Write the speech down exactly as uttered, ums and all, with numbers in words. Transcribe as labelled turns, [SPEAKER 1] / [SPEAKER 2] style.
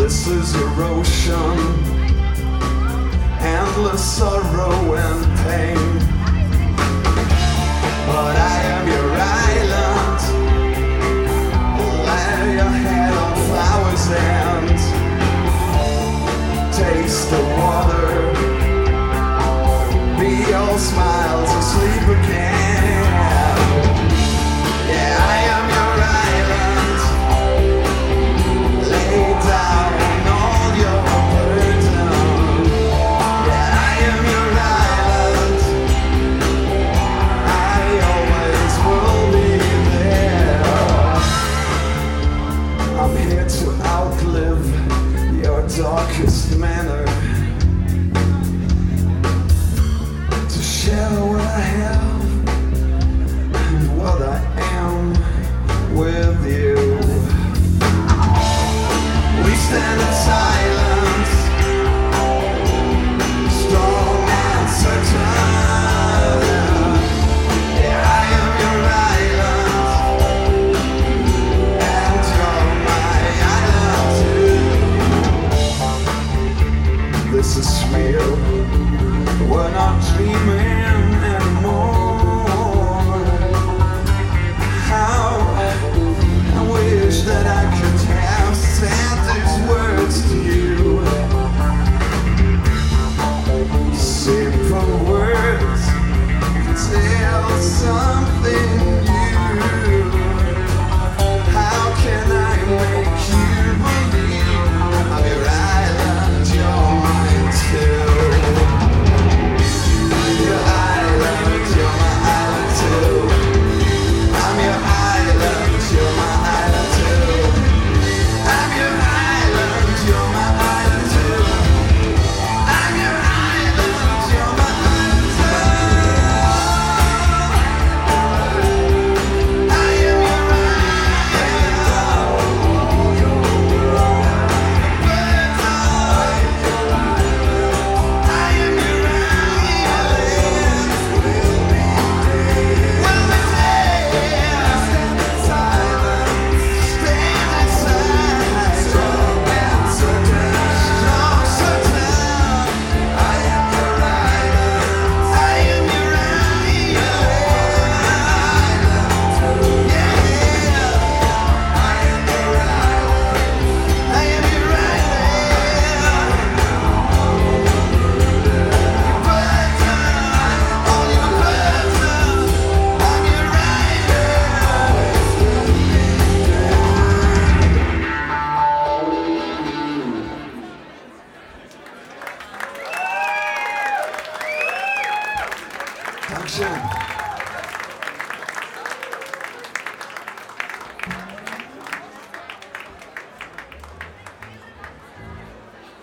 [SPEAKER 1] This is erosion, endless sorrow and pain. But I am your island. Lay your head on flowers and taste the water. Be your smile to sleep again. Yeah, I am your island. Lay down all your burden. Yeah, I am your island. I always will be there. I'm here to outlive your darkest manner, to share what I have and what I am with you. We stand in silence, strong and certain. Yeah, I am your island, and you're my island too. This is real. We're not dreaming anymore. How I wish that I could have said these words to you. Simple words can tell something new. How can I make you believe I'm your island, you're mine too? Your island, you're my island too. I'm your island, you're my island too. I'm your island, you're my island too. I'm your island, you're my island too. I am your Dankeschön.